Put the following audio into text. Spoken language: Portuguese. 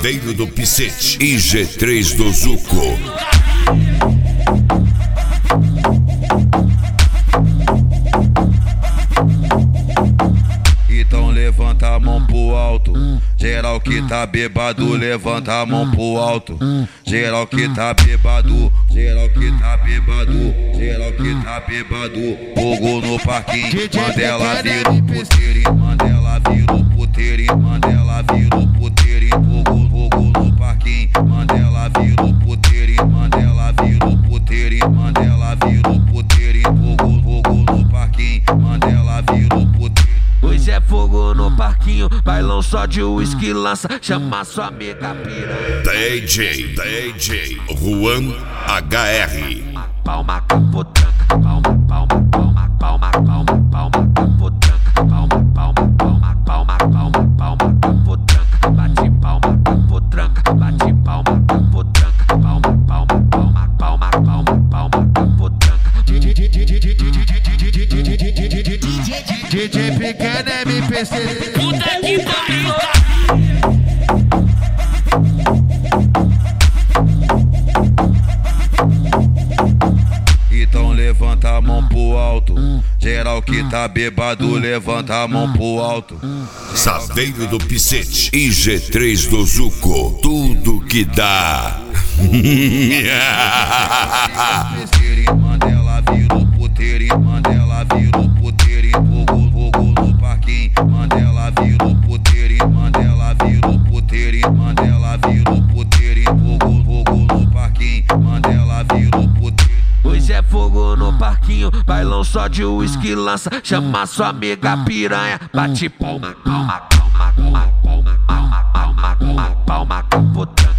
Saveiro do Picete e G3 do Zuco. Então levanta a mão pro alto. Geral que tá bêbado, levanta a mão pro alto. Geral que tá bêbado, geral que tá bêbado, geral que tá bêbado. Fogo no parquinho, Mandela vira o puteirinho, Mandela vira o puteirinho, Mandela vira o puteirinho. Fogo no parquinho, Mandela vira o puteirinho, Mandela vira o puteirinho, Mandela vira o puteirinho. Fogo no parquinho, Mandela vira o puteirinho. Hoje é fogo no parquinho, bailão só de uísque lança, chama sua amiga piranha. DJ Juan HR. Palma capotranca, palma capotranca, palma capotranca, bate palma capotranca, bate palma capotranca, palma capotranca. DJ pequeno MPC. Puta que pariu! Então levanta a mão pro alto. Geral que tá bêbado, levanta a mão pro alto. Saveiro do Picete e G3 do Zuco. Tudo que dá. Mandela vira o puteirinho, Mandela vira o puteirinho. Fogo no parquinho, Mandela vira o puteirinho, Mandela vira o puteirinho, Mandela vira o puteirinho. Fogo no parquinho, Mandela vira o puteirinho. Hoje é fogo no parquinho, bailão só de uísque lança, chama sua amiga piranha, bate palma capotranca.